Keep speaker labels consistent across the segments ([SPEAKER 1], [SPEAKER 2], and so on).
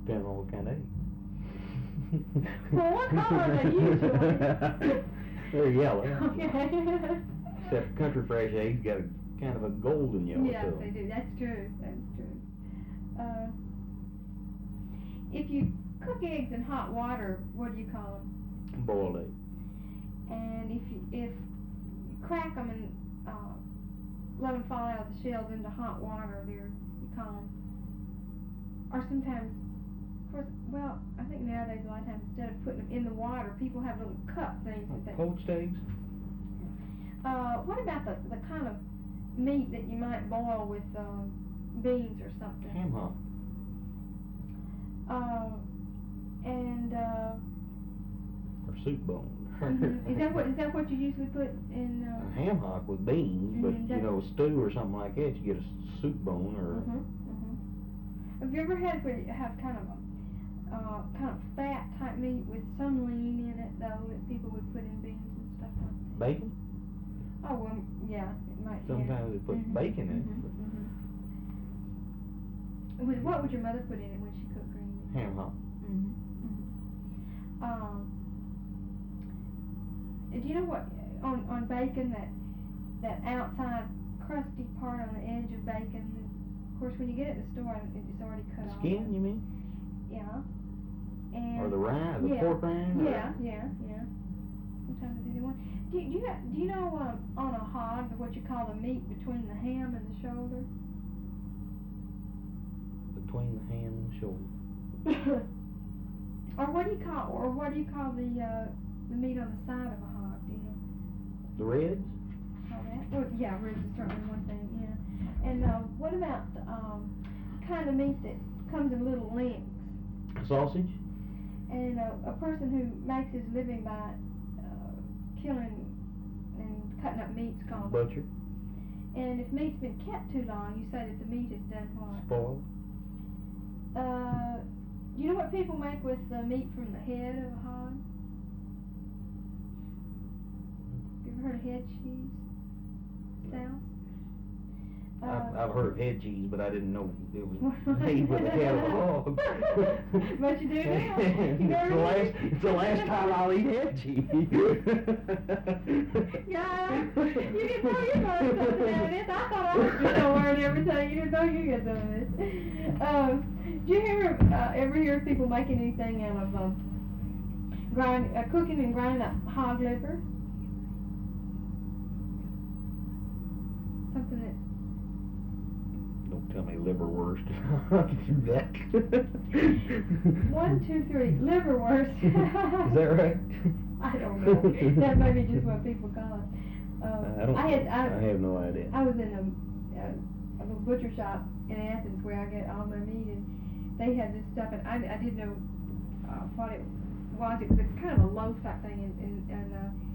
[SPEAKER 1] Depends on what kind of egg.
[SPEAKER 2] Well, what color are they usually?
[SPEAKER 1] They're yellow.
[SPEAKER 2] Okay.
[SPEAKER 1] Except country fresh eggs got a kind of a golden yellow
[SPEAKER 2] Yes,
[SPEAKER 1] to them.
[SPEAKER 2] they do. That's true. That's true. If you cook eggs in hot water, what do you call them?
[SPEAKER 1] Boiled egg.
[SPEAKER 2] And if you crack them and let them fall out of the shells into hot water, you call them. Or sometimes, of course, well, I think nowadays a lot of times instead of putting them in the water, people have little cup things that they.
[SPEAKER 1] Poached eggs?
[SPEAKER 2] What about the kind of meat that you might boil with beans or something?
[SPEAKER 1] Ham hock. Or soup bone.
[SPEAKER 2] Is that what you usually put in?
[SPEAKER 1] A ham hock with beans, but you know, stew or something like that, you get a soup bone or.
[SPEAKER 2] Have you ever had where you have kind of fat type meat with some lean in it though that people would put in beans and stuff like that?
[SPEAKER 1] Bacon?
[SPEAKER 2] Oh well, yeah, it might.
[SPEAKER 1] Sometimes they put bacon in it.
[SPEAKER 2] What would your mother put in it when she cooked green beans?
[SPEAKER 1] Ham hock.
[SPEAKER 2] Do you know what on bacon that outside crusty part on the edge of bacon? Of course, when you get it in the store, it's already cut off.
[SPEAKER 1] Skin, you mean?
[SPEAKER 2] Yeah. And
[SPEAKER 1] or the rind, the pork rind?
[SPEAKER 2] Yeah. Sometimes it's either one. Do you know on a hog what you call the meat between the ham and the shoulder?
[SPEAKER 1] Between the ham and the shoulder.
[SPEAKER 2] Or what do you call the meat on the side of a hog? Do you know?
[SPEAKER 1] The ribs?
[SPEAKER 2] Call that? Well, yeah, ribs is certainly one thing. Yeah. And what about kind of meat that comes in little links?
[SPEAKER 1] Sausage?
[SPEAKER 2] And a person who makes his living by killing and cutting up meat's called
[SPEAKER 1] butcher.
[SPEAKER 2] And if meat's been kept too long, you say that the meat is done what?
[SPEAKER 1] Spoiled.
[SPEAKER 2] You know what people make with the meat from the head of a hog? You ever heard of head cheese? Sal?
[SPEAKER 1] I've heard of head cheese, but I didn't know it was made with the head of a hog.
[SPEAKER 2] But you do now.
[SPEAKER 1] It's the last time I'll eat head cheese.
[SPEAKER 2] Yeah, you didn't know you got some of this. I thought I was just going to learn everything. You didn't know you got some of this. Do you ever hear people making anything out of cooking and grinding up hog liver? Something that.
[SPEAKER 1] Don't tell me liverwurst. I can do that.
[SPEAKER 2] 1, 2, 3. Liverwurst.
[SPEAKER 1] Is that right?
[SPEAKER 2] I don't know. That may be just what people call it.
[SPEAKER 1] I have no idea.
[SPEAKER 2] I was in a little butcher shop in Athens where I get all my meat, and they had this stuff, and I didn't know what it was. It was kind of a loaf type thing, and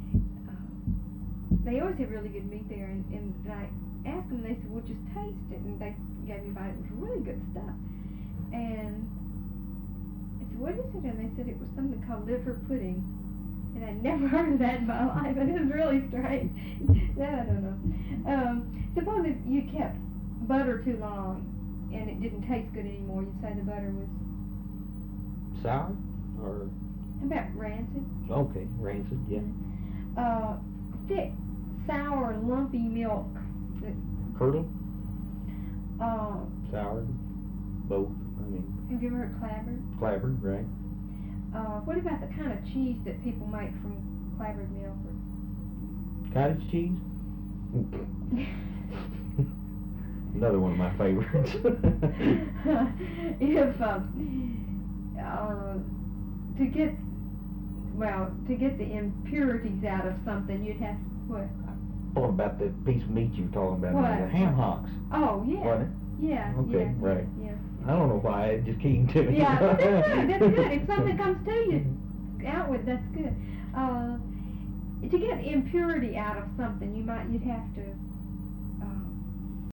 [SPEAKER 2] they always have really good meat there, and I asked them, and they said, well, just taste it, and they gave me a bite. It was really good stuff. And I said, what is it? And they said it was something called liver pudding. And I'd never heard of that in my life, and it was really strange. That I don't know. Suppose if you kept butter too long and it didn't taste good anymore, you'd say the butter was
[SPEAKER 1] sour, or
[SPEAKER 2] how about rancid?
[SPEAKER 1] Okay, rancid, yeah.
[SPEAKER 2] Thick, sour, lumpy milk.
[SPEAKER 1] Curdle? Sour, both.
[SPEAKER 2] Have you ever heard clabbered?
[SPEAKER 1] Clabbered, right.
[SPEAKER 2] What about the kind of cheese that people make from clabbered milk?
[SPEAKER 1] Cottage cheese? Another one of my favorites.
[SPEAKER 2] If to get the impurities out of something, you'd have to what?
[SPEAKER 1] What about the piece of meat you were talking about?
[SPEAKER 2] What?
[SPEAKER 1] The ham hocks.
[SPEAKER 2] Oh yeah.
[SPEAKER 1] Wasn't it?
[SPEAKER 2] Yeah.
[SPEAKER 1] Okay,
[SPEAKER 2] yeah,
[SPEAKER 1] right.
[SPEAKER 2] Yeah.
[SPEAKER 1] I don't know why it just came to me.
[SPEAKER 2] Yeah, but that's good. That's good. If something comes to you, out with that's good. To get impurity out of something, you'd have to